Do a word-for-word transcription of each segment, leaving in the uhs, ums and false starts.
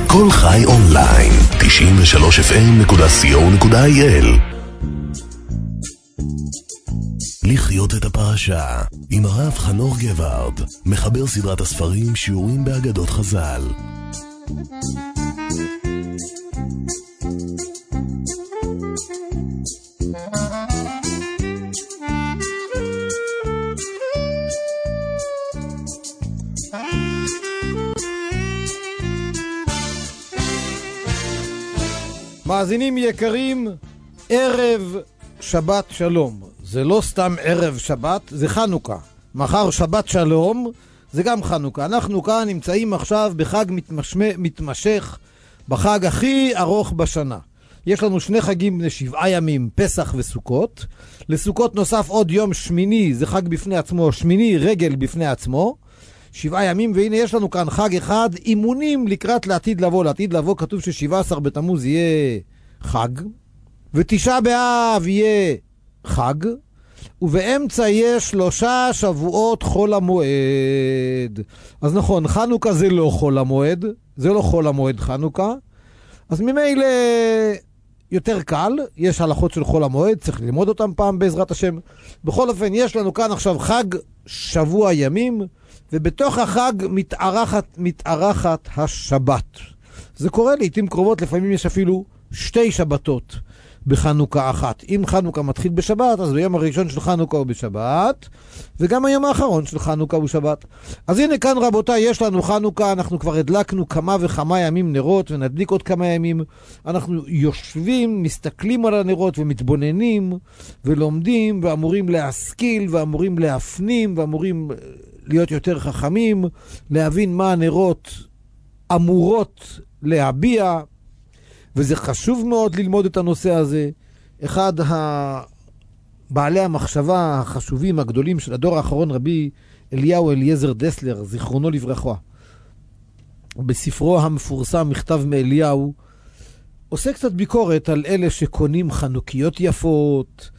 כל חי אונליין, תשעים ושלוש אף אם נקודה סי או נקודה איי אל. לחיות את הפרשה עם הרב חנוך גבארד, מחבר סדרת הספרים שיעורים באגדות חז"ל. מאזינים יקרים, ערב שבת שלום. זה לא סתם ערב שבת, זה חנוכה. מחר שבת שלום, זה גם חנוכה. אנחנו כאן נמצאים עכשיו בחג מתמשך, מתמשך, בחג הכי ארוך בשנה. יש לנו שני חגים בני שבעה ימים, פסח וסוכות. לסוכות נוסף עוד יום שמיני, זה חג בפני עצמו, שמיני רגל בפני עצמו. שבעה ימים, והנה יש לנו כאן חג אחד, אימונים לקראת לעתיד לבוא. לעתיד לבוא כתוב ש-שבעה עשר בתמוז יהיה חג, ותשעה באב יהיה חג, ובאמצע יש שלושה שבועות חול המועד. אז נכון, חנוכה זה לא חול המועד, זה לא חול המועד חנוכה, אז ממילא יותר קל, יש הלכות של חול המועד, צריך ללמוד אותם פעם בעזרת השם. בכל אופן, יש לנו כאן עכשיו חג שבוע ימים, ובתוך החג מתארחת, מתארחת השבת. זה קורה לעתים קרובות, לפעמים יש אפילו שתי שבתות בחנוכה אחת. אם חנוכה מתחיל בשבת, אז ביום הראשון של חנוכה הוא בשבת, וגם היום האחרון של חנוכה הוא שבת. אז הנה כאן רבותיי, יש לנו חנוכה, אנחנו כבר הדלקנו כמה וכמה ימים נרות, ונדליק עוד כמה ימים. אנחנו יושבים, מסתכלים על הנרות ומתבוננים, ולומדים, ואמורים להשכיל, ואמורים להפנים, ואמורים להיות יותר חכמים, להבין מה הנרות אמורות להביע, וזה חשוב מאוד ללמוד את הנושא הזה. אחד בעלי המחשבה החשובים הגדולים של הדור האחרון, רבי אליהו אליעזר דסלר, זיכרונו לברכה, בספרו המפורסם מכתב מאליהו, עושה קצת ביקורת על אלה שקונים חנוכיות יפות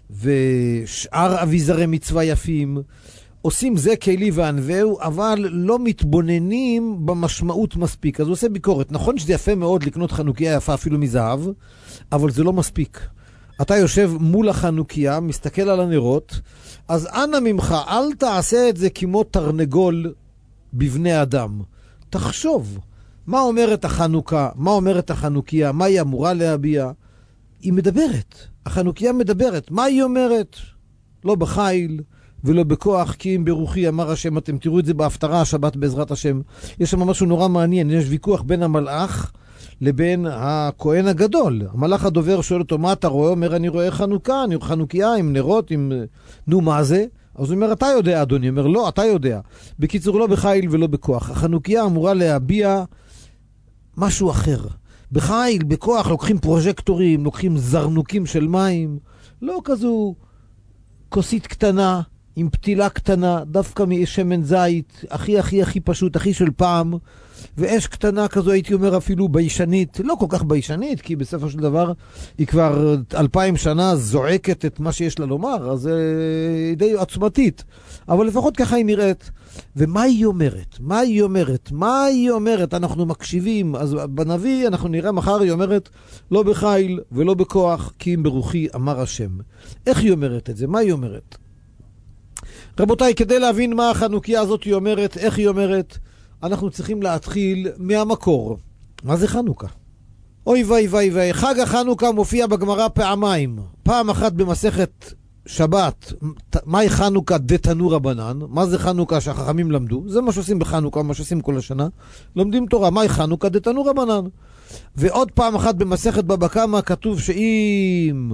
ושאר אביזרי מצווה יפים, עושים זה כלי וענווהו, אבל לא מתבוננים במשמעות מספיק. אז הוא עושה ביקורת. נכון שזה יפה מאוד לקנות חנוכיה יפה אפילו מזהב, אבל זה לא מספיק. אתה יושב מול החנוכיה, מסתכל על הנרות, אז אנא ממך, אל תעשה את זה כמו תרנגול בבני אדם. תחשוב, מה אומרת החנוכה? מה אומרת החנוכיה? מה היא אמורה להביע? היא מדברת. החנוכיה מדברת. מה היא אומרת? לא בחיל ולא בכוח, כי אם ברוחי אמר השם. אתם תראו את זה בהפטרה השבת בעזרת השם. יש שם משהו נורא מעניין, יש ויכוח בין המלאך לבין הכהן הגדול. המלאך הדובר שואל אותו, מה אתה רואה? אומר, אני רואה חנוכה, אני רואה חנוכיה עם נרות, עם... נו, מה זה? אז הוא אומר, אתה יודע אדוני. אומר, לא, אתה יודע. בקיצור, לא בחיל ולא בכוח. החנוכיה אמורה להביע משהו אחר. בחיל, בכוח, לוקחים פרוז'קטורים, לוקחים זרנוקים של מים, לא כזו כוסית קטנה, עם פתילה קטנה, דווקא משמן זית, הכי הכי הכי פשוט, הכי של פעם, ואש קטנה כזו, הייתי אומר אפילו ביישנית, לא כל כך ביישנית, כי בסופו של דבר היא כבר אלפיים שנה זועקת את מה שיש לה לומר, אז היא די עצמתית, אבל לפחות ככה היא נראית. ומה היא אומרת? מה היא אומרת? מה היא אומרת? אנחנו מקשיבים, אז בנביא אנחנו נראה מחר היא אומרת, לא בחיל ולא בכוח, כי אם ברוחי אמר השם. איך היא אומרת את זה? מה היא אומרת? רבותיי, כדי להבין מה החנוכיה הזאת היא אומרת, איך היא אומרת, אנחנו צריכים להתחיל מהמקור. מה זה חנוכה? אוי ואי ואי ואי, חג החנוכה מופיע בגמרא פעמיים. פעם אחת במסכת שבת, מהי חנוכה דתנו רבנן? מה זה חנוכה שהחכמים למדו? זה מה שעושים בחנוכה, מה שעושים כל השנה. לומדים תורה, מהי חנוכה דתנו רבנן? ועוד פעם אחת במסכת בבא קמא כתוב שאם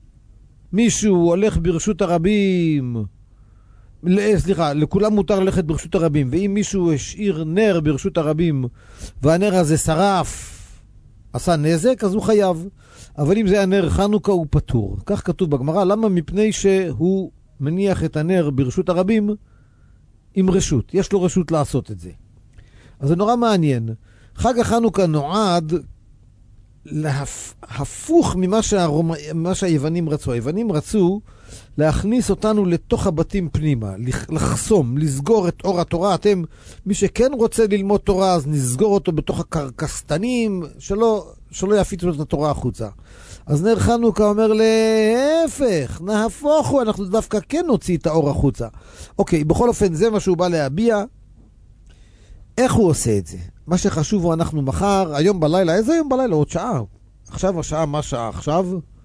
מישהו הולך ברשות הרבים, סליחה, לכולם מותר ללכת ברשות הרבים, ואם מישהו השאיר נר ברשות הרבים והנר הזה שרף, עשה נזק, אז הוא חייב. אבל אם זה הנר חנוכה הוא פטור. כך כתוב בגמרא. למה? מפני שהוא מניח את הנר ברשות הרבים עם רשות. יש לו רשות לעשות את זה. אז זה נורא מעניין. חג החנוכה נועד להפוך ממה שהרומא, ממה שהיוונים רצו. היוונים רצו להכניס אותנו לתוך הבתים פנימה, לחסום, לסגור את אור התורה. אתם, מי שכן רוצה ללמוד תורה, אז נסגור אותו בתוך הקרקסטנים, שלא, שלא יפיצו את התורה החוצה. אז נר חנוכה אומר להפך, נהפוכו, אנחנו דווקא כן נוציא את האור החוצה. אוקיי, בכל אופן, זה מה שהוא בא להביע. איך הוא עושה את זה? מה שחשוב הוא אנחנו מחר, היום בלילה, איזה היום בלילה? עוד שעה. עכשיו השעה, מה שעה עכשיו?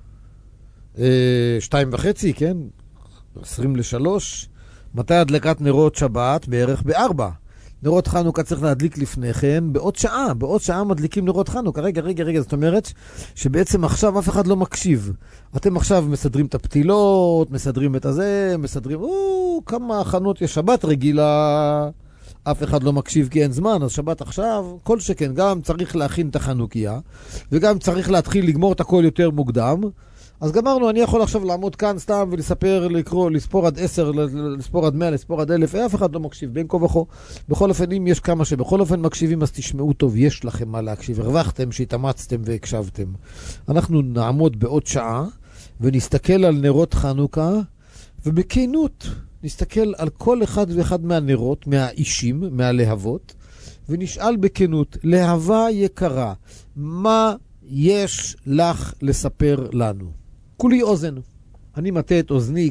אה, שתיים וחצי, כן? עשרים לשלוש. מתי הדלקת נרות שבת? בערך בארבע. נרות חנוכה צריך להדליק לפני כן, בעוד שעה, בעוד שעה מדליקים נרות חנוכה. רגע, רגע, רגע, זאת אומרת שבעצם עכשיו אף אחד לא מקשיב. אתם עכשיו מסדרים את הפתילות, מסדרים את הזה, מסדרים, או, כמה הכנות יש שבת רגילה, אף אחד לא מקשיב כי אין זמן, אז שבת עכשיו, כל שכן, גם צריך להכין את החנוכיה, וגם צריך להתחיל לגמור את הכל יותר מוקדם. אז גמרנו, אני יכול עכשיו לעמוד כאן סתם ולספר, לקרוא, לספור עד עשר, לספור עד מאה, לספור עד אלף, אף אחד לא מקשיב, בין כה וכה. בכל אופן, אם יש כמה שבכל אופן מקשיבים, אז תשמעו טוב, יש לכם מה להקשיב. הרווחתם שהתאמצתם והקשבתם. אנחנו נעמוד בעוד שעה, ונסתכל על נרות חנוכה, ובכנות נסתכל על כל אחד ואחד מהנרות, מהאישים, מהלהבות, ונשאל בכנות, להבה יקרה, מה יש לך לספר לנו? כולי אוזן. אני מטה את אוזני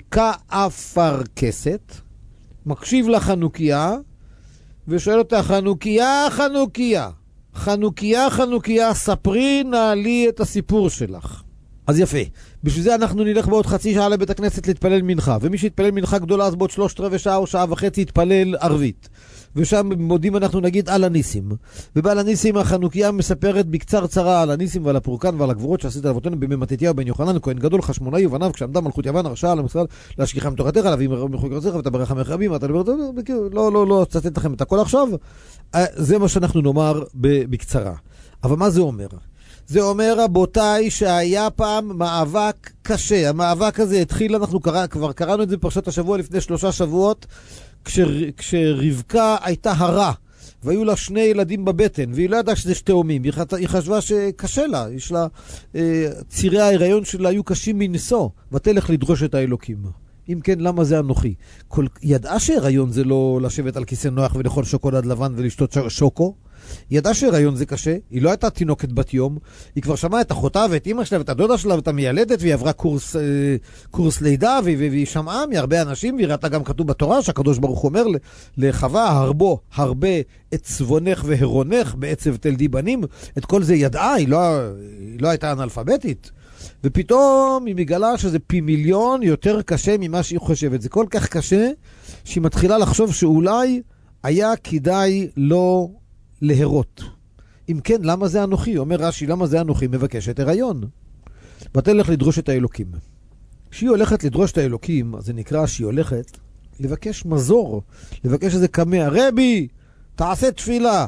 כאפרכסת, מקשיב לחנוכיה, ושואל אותה, חנוכיה, חנוכיה, חנוכיה, חנוכיה, ספרי נא לי את הסיפור שלך. אז יפה. בשביל זה אנחנו נלך בעוד חצי שעה לבית הכנסת להתפלל מנחה, ומי שיתפלל מנחה גדולה אז בעוד שלושת רבעי שעה או שעה וחצי יתפלל ערבית. ושם מודים אנחנו נגיד על הניסים. ובעל הניסים החנוכיה מספרת בקצר צרה על הניסים ועל הפורקן ועל הגבורות שעשית אבותינו בימי מתתיהו בן יוחנן, כהן גדול חשמונאי ובניו, כשעמדה מלכות יוון הרשעה על המשרד להשגיחם תורתך, להביא מחוק רצך ותברך המחרבים, אתה דבר, לא, לא, לא, צטט לכם את הכל עכשיו. זה מה שאנחנו נאמר בקצרה. אבל מה זה אומר? זה אומר, רבותיי, שהיה פעם מאבק קשה. המאבק הזה התחיל, אנחנו קרא, כבר קראנו את זה בפרשת השבוע לפני שלושה שבועות, כשר, כשרבקה הייתה הרה, והיו לה שני ילדים בבטן, והיא לא ידעה שזה שתי אומים. היא, היא חשבה שקשה לה, יש לה, אה, צירי ההיריון שלה היו קשים מנשוא, ותלך לדרוש את האלוקים. אם כן, למה זה אנוכי? כל, ידעה שהיריון זה לא לשבת על כיסא נוח ולאכול שוקולד לבן ולשתות שוקו? היא ידעה שהיריון זה קשה, היא לא הייתה תינוקת בת יום, היא כבר שמעה את אחותה ואת אמא שלה ואת הדודה שלה ואת המיילדת, והיא עברה קורס, אה, קורס לידה, והיא, והיא שמעה מהרבה אנשים, והיא ראתה גם כתוב בתורה שהקדוש ברוך הוא אומר לחווה, הרבו, הרבה את צבונך והרונך בעצב תלדי בנים. את כל זה ידעה, היא לא, היא לא הייתה אנאלפביתית. ופתאום היא מגלה שזה פי מיליון יותר קשה ממה שהיא חושבת. זה כל כך קשה שהיא מתחילה לחשוב שאולי היה כדאי לא להרות. אם כן, למה זה אנוכי? אומר רש"י, למה זה אנוכי? מבקשת הריון. ותלך לדרוש את האלוקים. כשהיא הולכת לדרוש את האלוקים, אז זה נקרא שהיא הולכת לבקש מזור, לבקש איזה קמע. רבי, תעשה תפילה.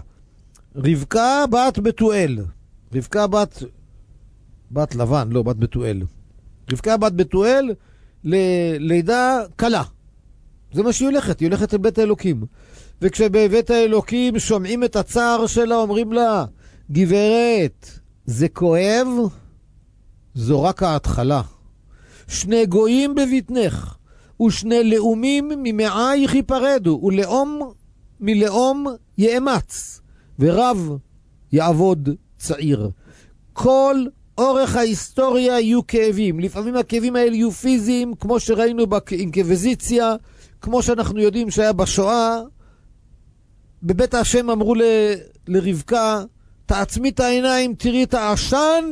רבקה בת בתואל. רבקה בת... בת לבן, לא, בת בתואל. רבקה בת בתואל ללידה קלה. זה מה שהיא הולכת, היא הולכת אל בית האלוקים. וכשבבית האלוקים שומעים את הצער שלה, אומרים לה, גברת, זה כואב? זו רק ההתחלה. שני גויים בבטנך, ושני לאומים ממעייך ייפרדו, ולאום מלאום יאמץ, ורב יעבוד צעיר. כל אורך ההיסטוריה יהיו כאבים. לפעמים הכאבים האלה יהיו פיזיים, כמו שראינו באינקוויזיציה, כמו שאנחנו יודעים שהיה בשואה. בבית השם אמרו ל, לרבקה, תעצמי את העיניים, תראי את העשן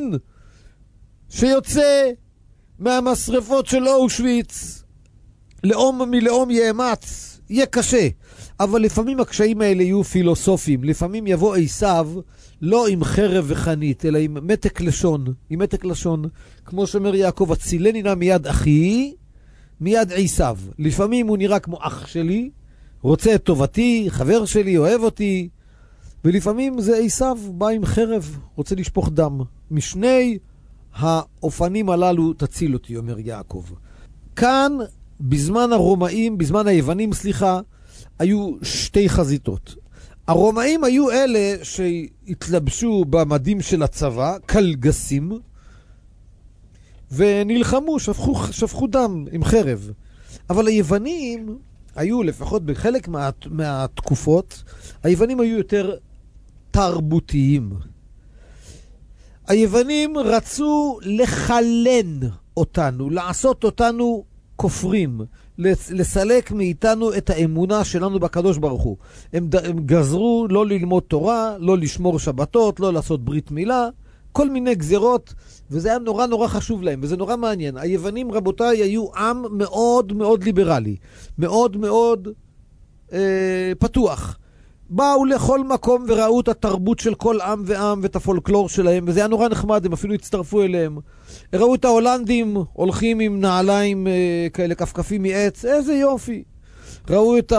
שיוצא מהמשרפות של אושוויץ. לאום מלאום יאמץ, יהיה קשה. אבל לפעמים הקשיים האלה יהיו פילוסופיים. לפעמים יבוא עשיו לא עם חרב וחנית, אלא עם מתק לשון. עם מתק לשון. כמו שאומר יעקב, הצילני נא מיד אחי, מיד עשיו. לפעמים הוא נראה כמו אח שלי, רוצה את טובתי, חבר שלי, אוהב אותי. ולפעמים זה עשיו, בא עם חרב, רוצה לשפוך דם. משני האופנים הללו תציל אותי, אומר יעקב. כאן, בזמן הרומאים, בזמן היוונים, סליחה, היו שתי חזיתות. הרומאים היו אלה שהתלבשו במדים של הצבא, קלגסים, ונלחמו, שפכו, שפכו דם עם חרב. אבל היוונים היו, לפחות בחלק מה, מהתקופות, היוונים היו יותר תרבותיים. היוונים רצו לחלן אותנו, לעשות אותנו כופרים, לסלק מאיתנו את האמונה שלנו בקדוש ברוך הוא. הם, הם גזרו לא ללמוד תורה, לא לשמור שבתות, לא לעשות ברית מילה, כל מיני גזירות, וזה היה נורא נורא חשוב להם, וזה נורא מעניין. היוונים, רבותיי, היו עם מאוד מאוד ליברלי, מאוד מאוד אה, פתוח. באו לכל מקום וראו את התרבות של כל עם ועם ואת הפולקלור שלהם, וזה היה נורא נחמד, הם אפילו הצטרפו אליהם. ראו את ההולנדים הולכים עם נעליים אה, כאלה כפכפים מעץ, איזה יופי. ראו את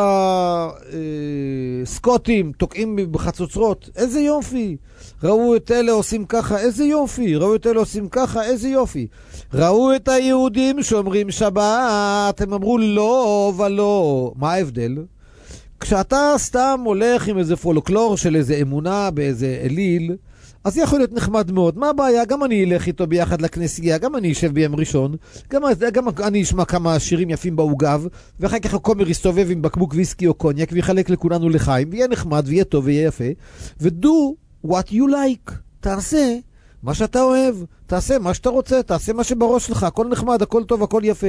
הסקוטים תוקעים בחצוצרות, איזה יופי. ראו את אלה עושים ככה, איזה יופי. ראו את אלה עושים ככה, איזה יופי. ראו את היהודים שאומרים שבת, הם אמרו לא ולא. מה ההבדל? כשאתה סתם הולך עם איזה פולקלור של איזה אמונה באיזה אליל, אז יכול להיות נחמד מאוד. מה הבעיה? גם אני אלך איתו ביחד לכנסייה, גם אני אשב ביום ראשון, גם, גם אני אשמע כמה שירים יפים בעוגב, ואחר כך הכומר יסתובב עם בקבוק ויסקי או קוניאק, ויחלק לכולנו לחיים, ויהיה נחמד ויהיה טוב ויהיה יפה. ו-do what you like. תעשה מה שאתה אוהב, תעשה מה שאתה רוצה, תעשה מה שבראש שלך, הכל נחמד, הכל טוב, הכל יפה.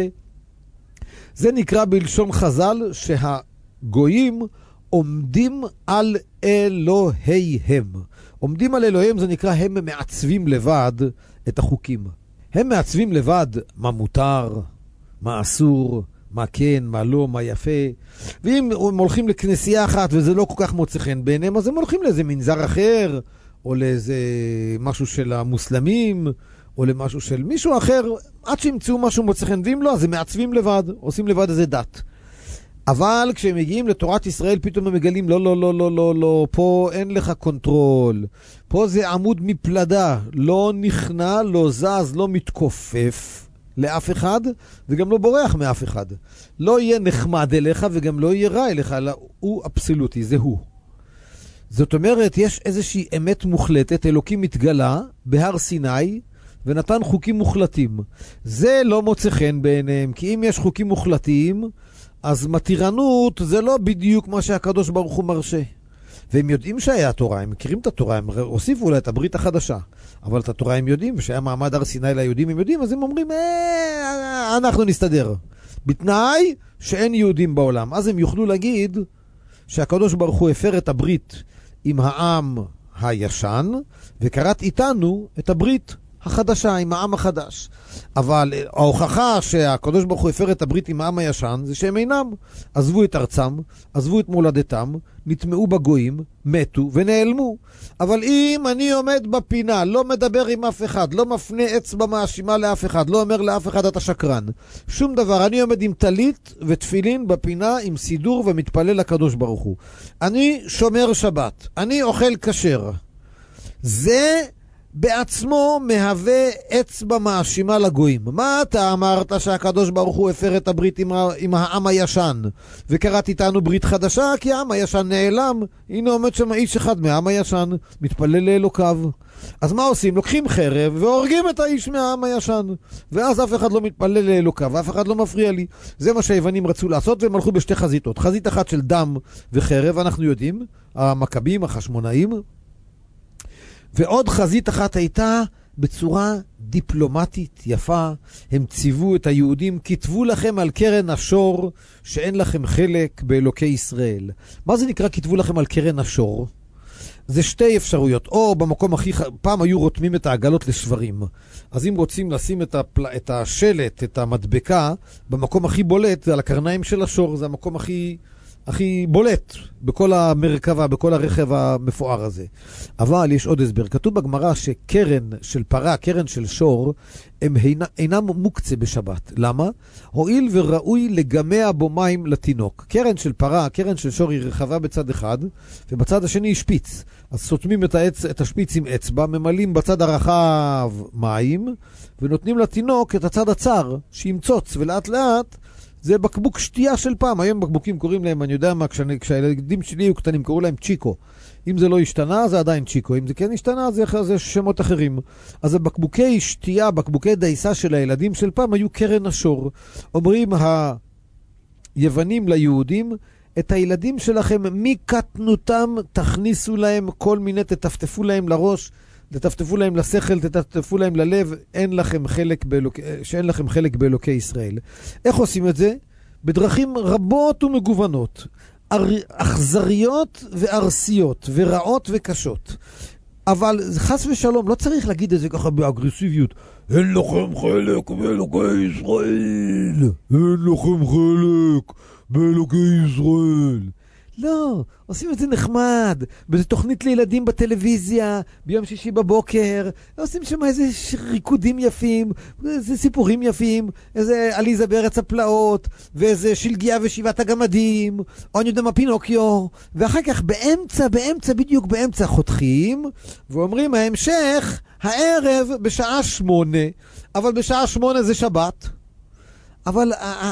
זה נקרא בלשון חז"ל שהגויים עומדים על אלוהיהם. עומדים על אלוהים, זה נקרא הם מעצבים לבד את החוקים. הם מעצבים לבד מה מותר, מה אסור, מה כן, מה לא, מה יפה. ואם הם הולכים לכנסייה אחת וזה לא כל כך מוצא חן בעיניהם, אז הם הולכים לאיזה מנזר אחר, או לאיזה משהו של המוסלמים, או למשהו של מישהו אחר, עד שימצאו משהו מוצא חן. ואם לא, אז הם מעצבים לבד, עושים לבד איזה דת. אבל כשהם מגיעים לתורת ישראל, פתאום הם מגלים, לא, לא, לא, לא, לא, לא, פה אין לך קונטרול. פה זה עמוד מפלדה, לא נכנע, לא זז, לא מתכופף לאף אחד, וגם לא בורח מאף אחד. לא יהיה נחמד אליך, וגם לא יהיה רע אליך, אלא הוא אבסולוטי, זה הוא. זאת אומרת, יש איזושהי אמת מוחלטת, אלוקים מתגלה בהר סיני, ונתן חוקים מוחלטים. זה לא מוצא חן בעיניהם, כי אם יש חוקים מוחלטים, אז מתירנות זה לא בדיוק מה שהקדוש ברוך הוא מרשה. והם יודעים שהיה התורה, הם מכירים את התורה, הם הוסיפו לה את הברית החדשה. אבל את התורה הם יודעים, ושהיה מעמד הר סיני ליהודים הם יודעים, אז הם אומרים, אה, אנחנו נסתדר. בתנאי שאין יהודים בעולם. אז הם יוכלו להגיד שהקדוש ברוך הוא הפר את הברית עם העם הישן, וקראת איתנו את הברית החדשה, עם העם החדש. אבל ההוכחה שהקדוש ברוך הוא הפר את הברית עם העם הישן, זה שהם אינם. עזבו את ארצם, עזבו את מולדתם, נטמעו בגויים, מתו ונעלמו. אבל אם אני עומד בפינה, לא מדבר עם אף אחד, לא מפנה אצבע מאשימה לאף אחד, לא אומר לאף אחד אתה שקרן, שום דבר, אני עומד עם טלית ותפילין בפינה, עם סידור ומתפלל לקדוש ברוך הוא. אני שומר שבת, אני אוכל כשר. זה בעצמו מהווה אצבע מאשימה לגויים. מה אתה אמרת שהקדוש ברוך הוא הפר את הברית עם, ה- עם העם הישן וקראת איתנו ברית חדשה? כי העם הישן נעלם. הנה עומד שם איש אחד מהעם הישן, מתפלל לאלוקיו. אז מה עושים? לוקחים חרב והורגים את האיש מהעם הישן, ואז אף אחד לא מתפלל לאלוקיו, אף אחד לא מפריע לי. זה מה שהיוונים רצו לעשות, והם הלכו בשתי חזיתות. חזית אחת של דם וחרב, אנחנו יודעים, המכבים, החשמונאים, ועוד חזית אחת הייתה בצורה דיפלומטית יפה. הם ציוו את היהודים, כתבו לכם על קרן השור שאין לכם חלק באלוקי ישראל. מה זה נקרא כתבו לכם על קרן השור? זה שתי אפשרויות. או במקום הכי, פעם היו רותמים את העגלות לשברים. אז אם רוצים לשים את, הפל... את השלט, את המדבקה, במקום הכי בולט, זה על הקרניים של השור, זה המקום הכי... הכי בולט בכל המרכבה, בכל הרכב המפואר הזה. אבל יש עוד הסבר. כתוב בגמרא שקרן של פרה, קרן של שור, הם אינם מוקצה בשבת. למה? הועיל וראוי לגמע בו מים לתינוק. קרן של פרה, קרן של שור היא רחבה בצד אחד, ובצד השני היא שפיץ. אז סותמים את, העץ, את השפיץ עם אצבע, ממלאים בצד הרחב מים, ונותנים לתינוק את הצד הצר, שימצוץ, ולאט לאט זה בקבוק שתייה של פעם. היום בקבוקים קוראים להם, אני יודע מה, כשאני, כשהילדים שלי היו קטנים, קראו להם צ'יקו. אם זה לא השתנה, זה עדיין צ'יקו. אם זה כן השתנה, זה, זה שמות אחרים. אז הבקבוקי שתייה, בקבוקי דייסה של הילדים של פעם, היו קרן השור. אומרים היוונים ליהודים, את הילדים שלכם מקטנותם תכניסו להם כל מיני, תטפטפו להם לראש, תטפטפו להם לשכל, תטפטפו להם ללב, אין לכם חלק באלוק... שאין לכם חלק באלוקי ישראל. איך עושים את זה? בדרכים רבות ומגוונות, אכזריות וארסיות, ורעות וקשות. אבל חס ושלום, לא צריך להגיד את זה ככה באגרסיביות. אין לכם חלק באלוקי ישראל. אין לכם חלק באלוקי ישראל. לא, עושים את זה נחמד, באיזה תוכנית לילדים בטלוויזיה, ביום שישי בבוקר, עושים שם איזה ריקודים יפים, איזה סיפורים יפים, איזה עליזה בארץ הפלאות, ואיזה שלגיה ושבעת הגמדים, או אני יודע מה פינוקיו, ואחר כך באמצע, באמצע, בדיוק באמצע חותכים, ואומרים ההמשך, הערב בשעה שמונה, אבל בשעה שמונה זה שבת, אבל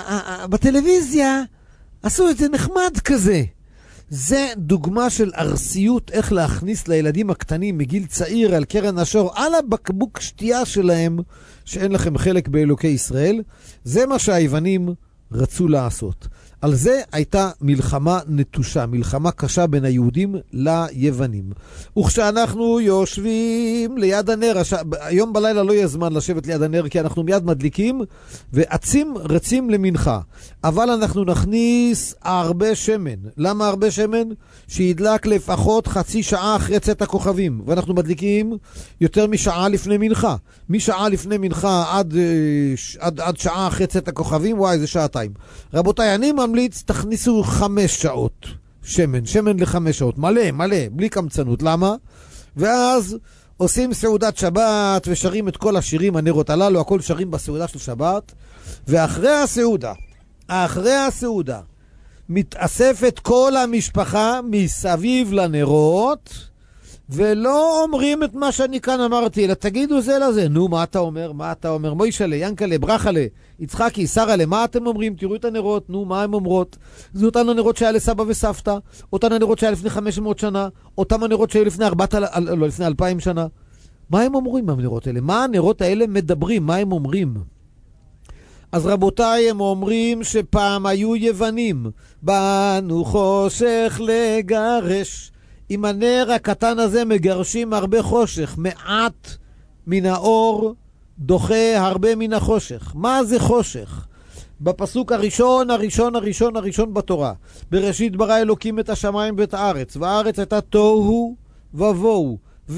בטלוויזיה עשו את זה נחמד כזה. זה דוגמה של ארסיות, איך להכניס לילדים הקטנים מגיל צעיר על קרן השור, על הבקבוק שתייה שלהם, שאין לכם חלק באלוקי ישראל. זה מה שהיוונים רצו לעשות. על זה הייתה מלחמה נטושה, מלחמה קשה בין היהודים ליוונים. וכשאנחנו יושבים ליד הנר, הש... היום בלילה לא יהיה זמן לשבת ליד הנר, כי אנחנו מיד מדליקים, ועצים רצים למנחה. אבל אנחנו נכניס הרבה שמן. למה הרבה שמן? שידלק לפחות חצי שעה אחרי צאת הכוכבים. ואנחנו מדליקים יותר משעה לפני מנחה. משעה לפני מנחה עד, עד, עד שעה אחרי צאת הכוכבים, וואי, זה שעתיים. רבותיי, אני ממליץ, תכניסו חמש שעות שמן, שמן לחמש שעות, מלא, מלא, בלי קמצנות. למה? ואז עושים סעודת שבת ושרים את כל השירים, הנרות הללו, הכל שרים בסעודה של שבת, ואחרי הסעודה, אחרי הסעודה, מתאספת כל המשפחה מסביב לנרות, ולא אומרים את מה שאני כאן אמרתי, אלא תגידו זה לזה. נו, מה אתה אומר? מה אתה אומר? מוישלה, ינקלה, ברחלה, יצחקי, שרלה, מה אתם אומרים? תראו את הנרות, נו, מה הם אומרות? זה אותן הנרות שהיה לסבא וסבתא, אותן הנרות שהיה לפני חמש מאות שנה, אותם הנרות שהיו לפני ארבעת, לא, לפני אלפיים שנה. מה הם אומרים הנרות האלה? מה הנרות האלה מדברים? מה הם אומרים? אז רבותיי, הם אומרים שפעם היו יוונים, באנו חושך לגרש. עם הנר הקטן הזה מגרשים הרבה חושך, מעט מן האור דוחה הרבה מן החושך. מה זה חושך? בפסוק הראשון, הראשון, הראשון, הראשון בתורה. בראשית ברא אלוקים את השמיים ואת הארץ, והארץ הייתה תוהו ובוהו,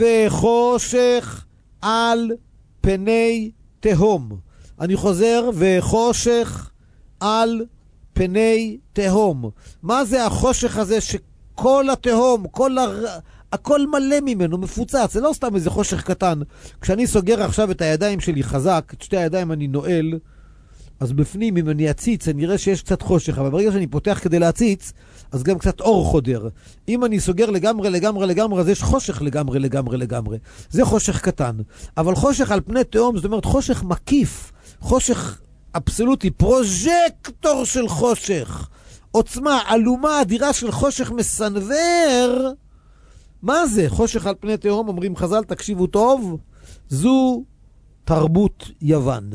וחושך על פני תהום. אני חוזר, וחושך על פני תהום. מה זה החושך הזה ש... כל התהום, כל הר... הכל מלא ממנו, מפוצץ, זה לא סתם איזה חושך קטן. כשאני סוגר עכשיו את הידיים שלי חזק, את שתי הידיים אני נועל, אז בפנים, אם אני אציץ, אני אראה שיש קצת חושך, אבל ברגע שאני פותח כדי להציץ, אז גם קצת אור חודר. אם אני סוגר לגמרי, לגמרי, לגמרי, אז יש חושך לגמרי, לגמרי, לגמרי. זה חושך קטן. אבל חושך על פני תהום, זאת אומרת חושך מקיף, חושך אבסולוטי, פרוז'קטור של חושך. עוצמה, אלומה, אדירה של חושך מסנבר. מה זה? חושך על פני תהום, אומרים חז"ל, תקשיבו טוב, זו תרבות יוון.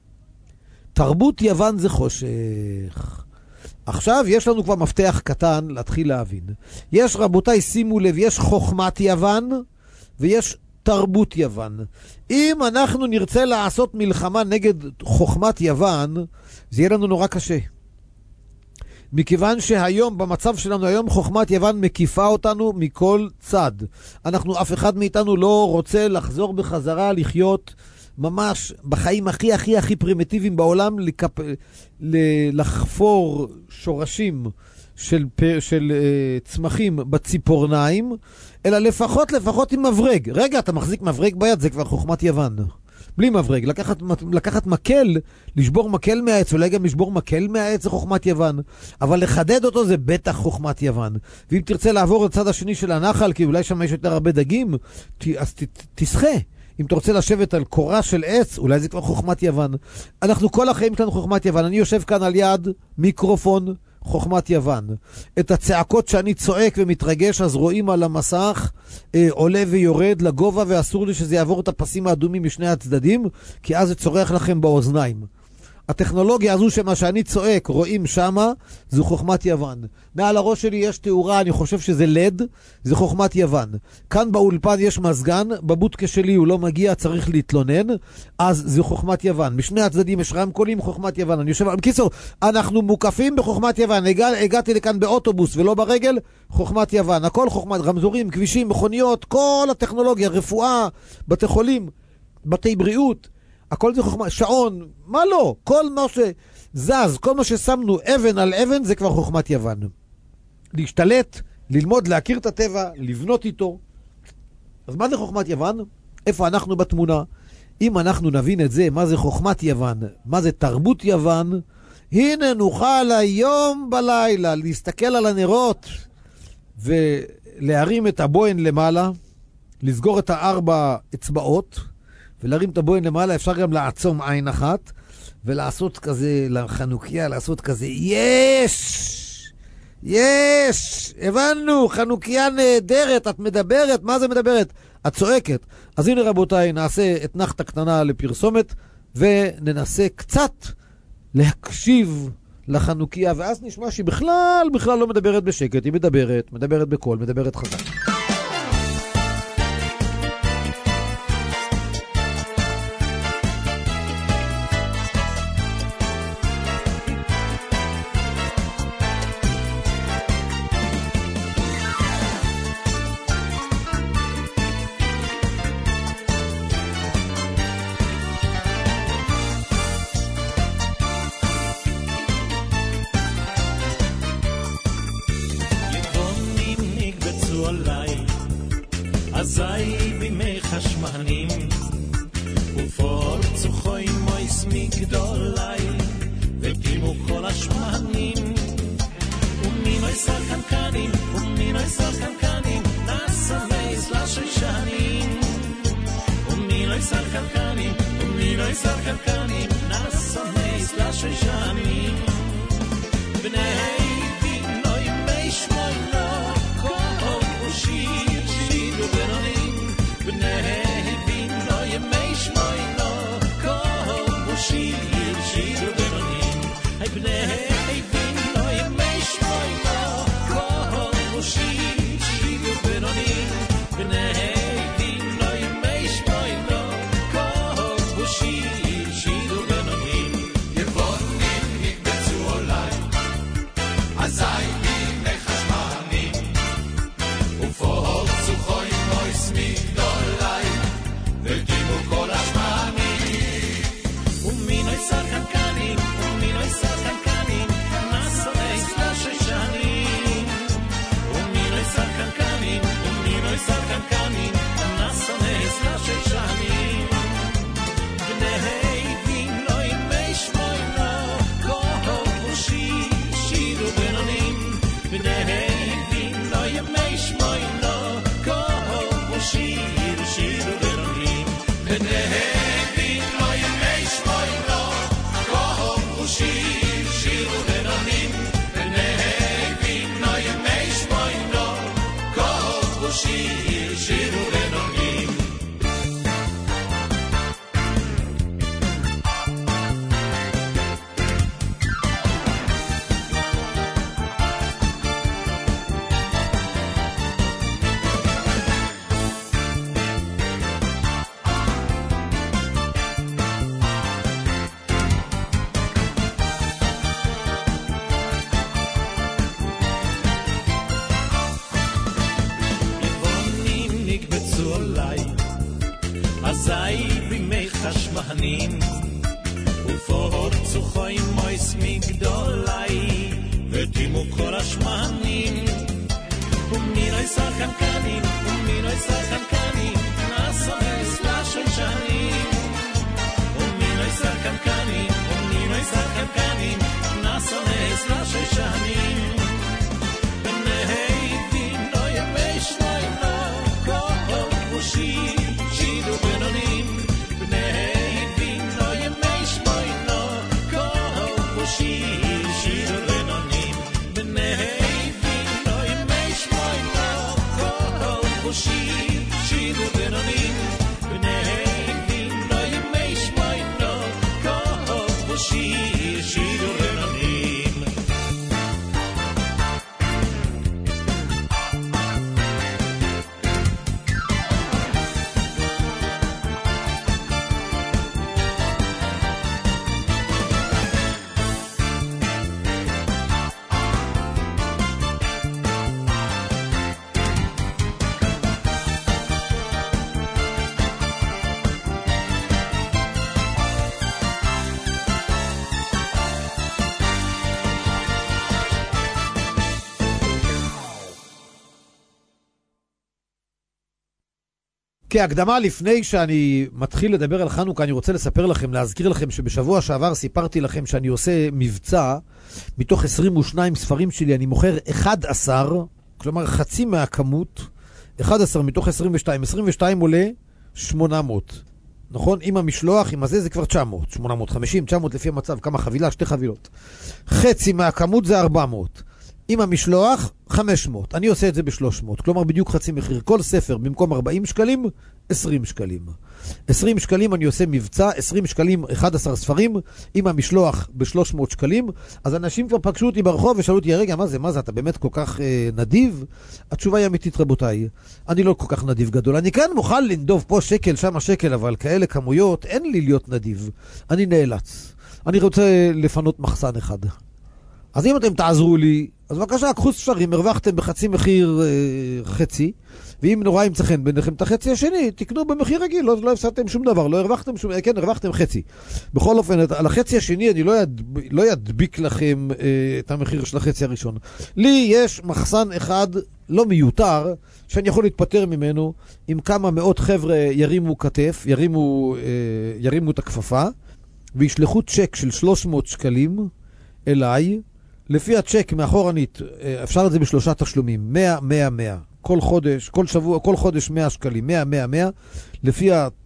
תרבות יוון זה חושך. עכשיו יש לנו כבר מפתח קטן להתחיל להבין. יש, רבותיי, שימו לב, יש חוכמת יוון ויש תרבות יוון. אם אנחנו נרצה לעשות מלחמה נגד חוכמת יוון, זה יהיה לנו נורא קשה. מכיוון שהיום, במצב שלנו היום, חוכמת יוון מקיפה אותנו מכל צד. אנחנו, אף אחד מאיתנו לא רוצה לחזור בחזרה לחיות ממש בחיים הכי הכי הכי פרימיטיביים בעולם, לקפ... לחפור שורשים של, של uh, צמחים בציפורניים, אלא לפחות לפחות עם מברג. רגע, אתה מחזיק מברג ביד, זה כבר חוכמת יוון. בלי מברג, לקחת, לקחת מקל, לשבור מקל מהעץ, אולי גם לשבור מקל מהעץ זה חוכמת יוון, אבל לחדד אותו זה בטח חוכמת יוון. ואם תרצה לעבור לצד השני של הנחל, כי אולי שם יש יותר הרבה דגים, אז ת, תשחה. אם אתה רוצה לשבת על קורה של עץ, אולי זה כבר חוכמת יוון. אנחנו כל החיים שלנו חוכמת יוון. אני יושב כאן על יד מיקרופון, חוכמת יוון. את הצעקות שאני צועק ומתרגש, אז רואים על המסך, אה, עולה ויורד לגובה, ואסור לי שזה יעבור את הפסים האדומים משני הצדדים, כי אז זה צורח לכם באוזניים. הטכנולוגיה הזו שמה שאני צועק רואים שמה, זו חוכמת יוון. מעל הראש שלי יש תאורה, אני חושב שזה לד, זה חוכמת יוון. כאן באולפן יש מזגן, בבוטקה שלי הוא לא מגיע, צריך להתלונן, אז זו חוכמת יוון. משני הצדדים יש רמקולים, חוכמת יוון. אני יושב, בקיצור, אנחנו מוקפים בחוכמת יוון. הגע, הגעתי לכאן באוטובוס ולא ברגל, חוכמת יוון. הכל חוכמת, רמזורים, כבישים, מכוניות, כל הטכנולוגיה, רפואה, בתי חולים, בתי בריאות, הכל זה חוכמה, שעון, מה לא? כל מה שזז, כל מה ששמנו אבן על אבן, זה כבר חוכמת יוון. להשתלט, ללמוד, להכיר את הטבע, לבנות איתו. אז מה זה חוכמת יוון? איפה אנחנו בתמונה? אם אנחנו נבין את זה, מה זה חוכמת יוון, מה זה תרבות יוון, הנה נוכל היום בלילה להסתכל על הנרות ולהרים את הבוין למעלה, לסגור את הארבע אצבעות, ולהרים את הבוין למעלה. אפשר גם לעצום עין אחת, ולעשות כזה, לחנוכיה, לעשות כזה, יש! יש! הבנו, חנוכיה נהדרת, את מדברת, מה זה מדברת? את צועקת. אז הנה רבותיי, נעשה את נחת הקטנה לפרסומת, וננסה קצת להקשיב לחנוכיה, ואז נשמע שהיא בכלל, בכלל לא מדברת בשקט, היא מדברת, מדברת בקול, מדברת חזק. אזי בימי חשמנים ופורצו חוי מויס מגדולי וגימו כל השמנים ומינוי סרקנקנים ומינוי סרקנקנים נעשה מייס לששנים ומינוי סרקנקנים ומינוי סרקנקנים נעשה מייס לששנים בני בינוי מי שמוי לא כל ושיר שירו בנונים בני בינוי מי שמוי לא כל ושיר שירו בנונים בני בינוי מי שמוי לא כל ושיר שירו בנונים בני בינוי מי שמוי לא כל ושיר שירו בנונים יבונים נקבצו עולי אזי בימי חשמנים ופורצו חוי מויס מגדולי וגימו כל השמנים ומינוי סרקנקנים ומינוי סרקנקנים נעשה לששנים ומינוי סרקנקנים ומינוי סרקנקנים נעשה לששנים בני בינוי מי שמוי לא כל ושיר שירו בנונים בני בינוי מי שמוי לא כל ושיר שירו בנונים בני בינוי מי שמוי לא כל ושיר שירו בנונים בני בינוי מי שמוי לא כל ושיר שירו בנונים יבונים נקבצו עולי אזי בימי חשמנים ופורצו חוי מויס מגדולי וגימו כל השמנים ומינוי סרקנקנים ומינוי סרקנקנים נעשה לששנים ומינוי סרקנקנים ומינוי סרקנקנים נעשה לששנים בני בינוי מי שמוי לא כל ושיר שירו בנונים כהקדמה לפני שאני מתחיל לדבר על חנוכה, אני רוצה לספר לכם, להזכיר לכם שבשבוע שעבר סיפרתי לכם שאני עושה מבצע, מתוך עשרים ושניים ספרים שלי אני מוכר אחד עשר, כלומר חצי מהכמות, אחד עשר מתוך עשרים ושתיים, עשרים ושתיים עולה שמונה מאות. נכון? עם המשלוח, עם הזה זה כבר תשע מאות, שמונה מאות וחמישים, תשע מאות לפי המצב, כמה חבילה, שתי חבילות. חצי מהכמות זה ארבע מאות. עם המשלוח, חמש מאות. אני עושה את זה ב-שלוש מאות. כלומר, בדיוק חצי מחיר. כל ספר, במקום ארבעים שקלים, עשרים שקלים. עשרים שקלים אני עושה מבצע, עשרים שקלים, אחד עשר ספרים, עם המשלוח ב-שלוש מאות שקלים. אז אנשים כבר פגשו אותי ברחוב ושאלו אותי, רגע, מה זה? מה זה? אתה באמת כל כך אה, נדיב? התשובה היא אמיתית, רבותיי. אני לא כל כך נדיב גדול. אני כאן מוכן לנדוב פה שקל, שם שקל, אבל כאלה כמויות, אין לי להיות נדיב. אני נאלץ. אני רוצה לפנות מחסן אחד. אז אם אתם תעזרו לי, אז בבקשה, קחו ספרים, הרווחתם בחצי מחיר אה, חצי, ואם נורא ימצא חן ביניכם את החצי השני, תקנו במחיר רגיל, לא, לא הפסדתם שום דבר, לא הרווחתם שום, כן, הרווחתם חצי. בכל אופן, על החצי השני אני לא, יד, לא ידביק לכם אה, את המחיר של החצי הראשון. לי יש מחסן אחד לא מיותר, שאני יכול להתפטר ממנו, עם כמה מאות חבר'ה ירימו כתף, ירימו, אה, ירימו את הכפפה, וישלחו צ'ק של שלוש מאות שקלים אליי, לפי הצ'ק מאחורנית, אפשר את זה בשלושה תשלומים, מאה, מאה, מאה. כל חודש, כל שבוע, כל חודש מאה שקלים, מאה, מאה, מאה. לפי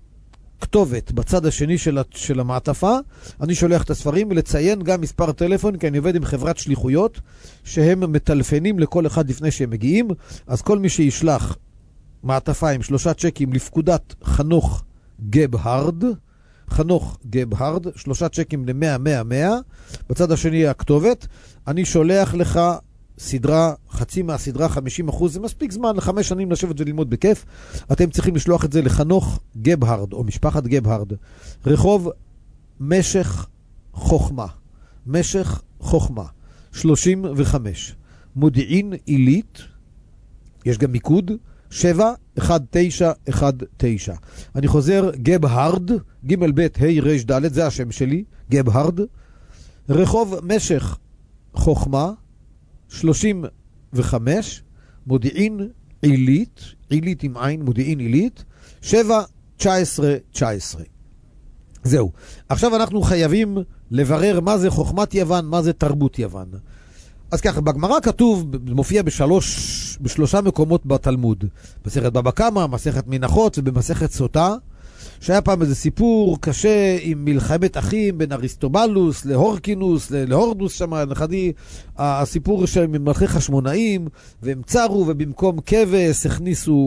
הכתובת בצד השני של, של המעטפה, אני שולח את הספרים ולציין גם מספר טלפון, כי אני עובד עם חברת שליחויות, שהם מטלפנים לכל אחד לפני שהם מגיעים. אז כל מי שישלח מעטפה עם שלושה צ'קים לפקודת חנוך גבהרד, חנוך גבהרד, שלושה צ'קים ל-מאה, מאה, מאה, בצד השני הכתובת, אני שולח לך סדרה, חצי מהסדרה, חמישים אחוז, זה מספיק זמן לחמש שנים לשבת וללמוד בכיף. אתם צריכים לשלוח את זה לחנוך גבהרד, או משפחת גבהרד, רחוב משך חוכמה, משך חוכמה, שלושים וחמש, מודיעין עילית, יש גם מיקוד, שבע אחת תשע אחת תשע. אני חוזר, גבהרד, ג' ב' ה' ר' ד', זה השם שלי, גבהרד, רחוב משך חוכמה, שלושים וחמש, מודיעין עילית, עילית עם עין, מודיעין עילית, שבע תשע עשרה תשע עשרה. זהו. עכשיו אנחנו חייבים לברר מה זה חוכמת יוון, מה זה תרבות יוון. אז ככה, בגמרא כתוב, מופיע בשלוש, בשלושה מקומות בתלמוד. מסכת בבא קמא, מסכת מנחות ובמסכת סוטה, שהיה פעם איזה סיפור קשה עם מלחמת אחים בין אריסטובולוס להורקינוס, להורדוס שם, נכדי, הסיפור של מלכי חשמונאים, והם צרו ובמקום כבש הכניסו,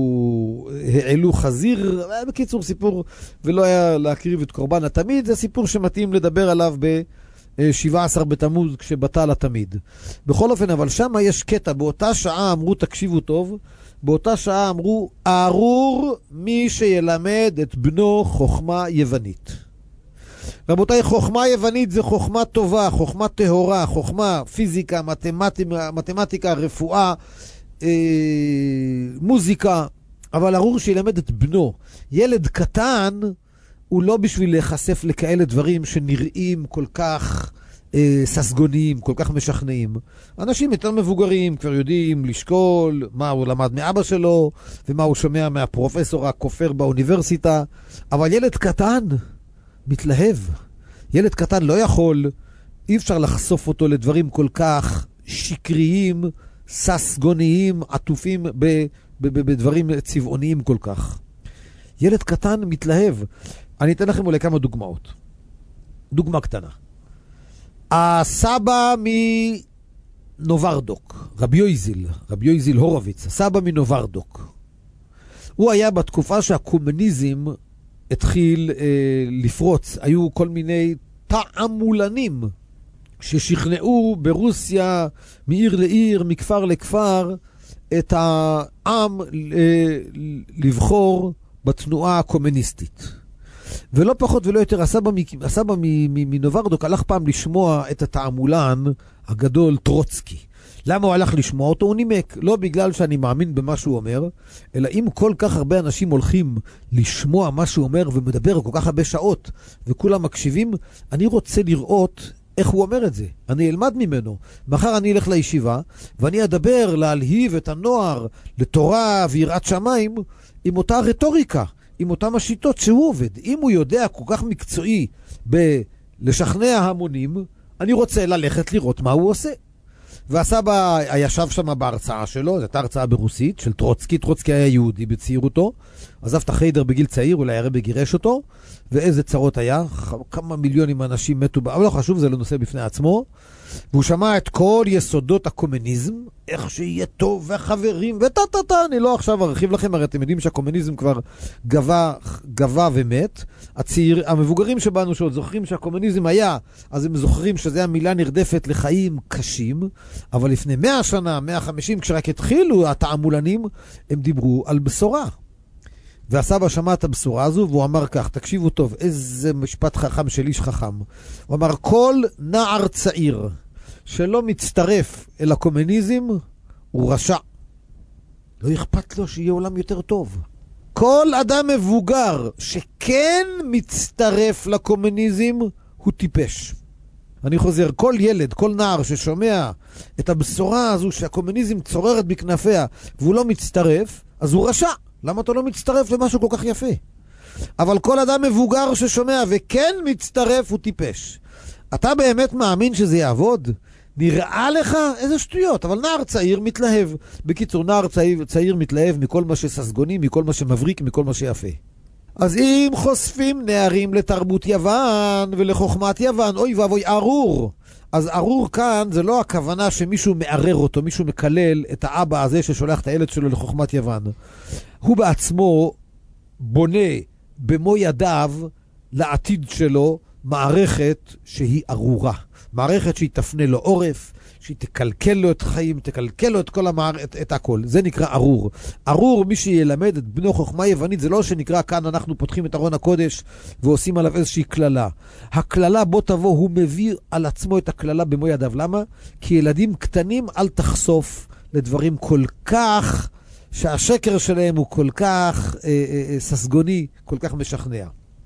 העלו חזיר, היה בקיצור סיפור, ולא היה להקריב את קורבן התמיד, זה סיפור שמתאים לדבר עליו ב... שבעה עשר בתמוז כשבטל התמיד. בכל אופן, אבל שם יש קטע, באותה שעה אמרו, תקשיבו טוב, באותה שעה אמרו, ארור מי שילמד את בנו חוכמה יוונית. רבותיי, חוכמה יוונית זה חוכמה טובה, חוכמה טהורה, חוכמה פיזיקה, מתמטיקה, מתמטיקה רפואה, אה, מוזיקה, אבל ארור שילמד את בנו. ילד קטן הוא לא בשביל להיחשף לכאלה דברים שנראים כל כך אה, ססגוניים, כל כך משכנעים. אנשים יותר מבוגרים כבר יודעים לשקול מה הוא למד מאבא שלו, ומה הוא שומע מהפרופסור הכופר באוניברסיטה, אבל ילד קטן מתלהב. ילד קטן לא יכול, אי אפשר לחשוף אותו לדברים כל כך שקריים, ססגוניים, עטופים ב, ב, ב, בדברים צבעוניים כל כך. ילד קטן מתלהב. אני אתן לכם אולי כמה דוגמאות. דוגמה קטנה. הסבא מנוברדוק, רבי יויזיל, רבי יויזיל הורוביץ, הסבא מנוברדוק. הוא היה בתקופה שהקומוניזם התחיל אה, לפרוץ. היו כל מיני תעמולנים ששכנעו ברוסיה מעיר לעיר, מכפר לכפר, את העם אה, לבחור בתנועה הקומוניסטית. ולא פחות ולא יותר, הסבא, הסבא מנוברדוק הלך פעם לשמוע את התעמולן הגדול טרוצקי. למה הוא הלך לשמוע אותו? הוא נימק. לא בגלל שאני מאמין במה שהוא אומר, אלא אם כל כך הרבה אנשים הולכים לשמוע מה שהוא אומר ומדבר כל כך הרבה שעות, וכולם מקשיבים, אני רוצה לראות איך הוא אומר את זה. אני אלמד ממנו. מחר אני אלך לישיבה, ואני אדבר להלהיב את הנוער לתורה ויראת שמיים, עם אותה רטוריקה, עם אותם השיטות שהוא עובד. אם הוא יודע כל כך מקצועי בלשכנע המונים, אני רוצה ללכת לראות מה הוא עושה. והסבא ישב שם בהרצאה שלו, זו הייתה הרצאה ברוסית של טרוצקי, טרוצקי היה יהודי בצעירותו, עזב את החיידר בגיל צעיר, אולי הרבי גירש אותו, ואיזה צרות היה, כמה מיליונים אנשים מתו, אבל לא חשוב, זה לא נושא בפני עצמו, והוא שמע את כל יסודות הקומוניזם, איך שיהיה טוב, וחברים, וטה-טה-טה, אני לא עכשיו ארחיב לכם, הרי אתם יודעים שהקומוניזם כבר גבה, גבה ומת, הצעיר, המבוגרים שבנו שעוד זוכרים שהקומוניזם היה, אז הם זוכרים שזו המילה נרדפת לחיים קשים, אבל לפני מאה שנה, מאה וחמישים, כשרק התחילו התעמולנים, הם דיברו על בשורה. והסבא שמע את הבשורה הזו, והוא אמר כך, תקשיבו טוב, איזה משפט חכם של איש חכם. הוא אמר, כל נער צעיר שלא מצטרף אל הקומוניזם, הוא רשע. לא אכפת לו שיהיה עולם יותר טוב. כל אדם מבוגר שכן מצטרף לקומוניזם, הוא טיפש. אני חוזר, כל ילד, כל נער ששומע את הבשורה הזו שהקומוניזם צוררת בכנפיה, והוא לא מצטרף, אז הוא רשע. למה אתה לא מצטרף למשהו כל כך יפה? אבל כל אדם מבוגר ששומע וכן מצטרף הוא טיפש. אתה באמת מאמין שזה יעבוד? נראה לך איזה שטויות, אבל נער צעיר מתלהב. בקיצור, נער צעיר, צעיר מתלהב מכל מה שססגוני, מכל מה שמבריק, מכל מה שיפה. אז אם חושפים נערים לתרבות יוון ולחוכמת יוון, אוי ואבוי, ארור. אז ארור כאן זה לא הכוונה שמישהו מערר אותו, מישהו מקלל את האבא הזה ששולח את הילד שלו לחוכמת יוון. הוא בעצמו בונה במו ידיו לעתיד שלו מערכת שהיא ארורה. מערכת שהיא תפנה לו עורף, שהיא תקלקל לו את חיים, תקלקל לו את כל המערכת, את, את הכל. זה נקרא ארור. ארור, מי שילמד את בנו חוכמה יוונית, זה לא שנקרא כאן אנחנו פותחים את ארון הקודש ועושים עליו איזושהי כללה. הכללה בוא תבוא, הוא מביא על עצמו את הכללה במו ידיו. למה? כי ילדים קטנים אל תחשוף לדברים כל כך, שהשקר שלהם הוא כל כך אה, אה, אה, ססגוני, כל כך משכנע.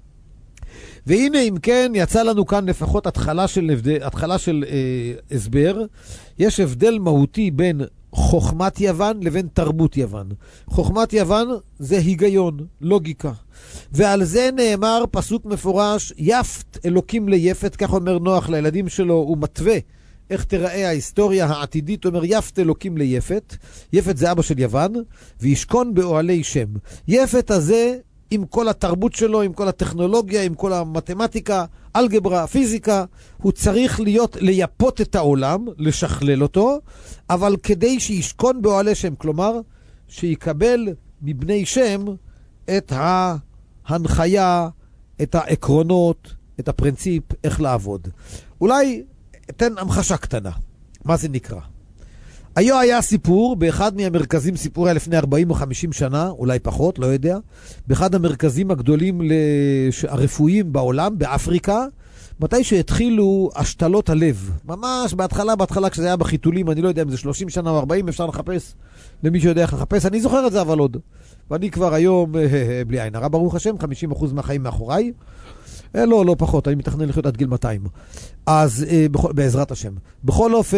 והנה אם כן יצא לנו כאן לפחות התחלה של, התחלה של אה, הסבר. יש הבדל מהותי בין חוכמת יוון לבין תרבות יוון. חוכמת יוון זה היגיון, לוגיקה. ועל זה נאמר פסוק מפורש, יפת אלוקים ליפת, כך אומר נוח לילדים שלו, הוא מתווה איך תראה ההיסטוריה העתידית, אומר יפת אלוקים ליפת. יפת זה אבא של יוון, וישכון באוהלי שם. יפת הזה עם כל התרבות שלו, עם כל הטכנולוגיה, עם כל המתמטיקה, אלגברה, פיזיקה, הוא צריך להיות, לייפות את העולם, לשכלל אותו, אבל כדי שישכון באוהלי שם, כלומר, שיקבל מבני שם את ההנחיה, את העקרונות, את הפרינציפ, איך לעבוד. אולי אתן המחשה קטנה. מה זה נקרא? היו היה סיפור, באחד מהמרכזים, סיפור היה לפני ארבעים או חמישים שנה, אולי פחות, לא יודע, באחד המרכזים הגדולים הרפואיים בעולם, באפריקה, מתי שהתחילו השתלות הלב. ממש בהתחלה, בהתחלה כשזה היה בחיתולים, אני לא יודע אם זה שלושים שנה או ארבעים, אפשר לחפש, למי שיודע איך לחפש, אני זוכר את זה אבל עוד. ואני כבר היום, בלי עין הרע, ברוך השם, חמישים אחוז מהחיים מאחוריי, לא, לא פחות, אני מתכנן לחיות עד גיל מאתיים. אז בכל, בעזרת השם. בכל אופן,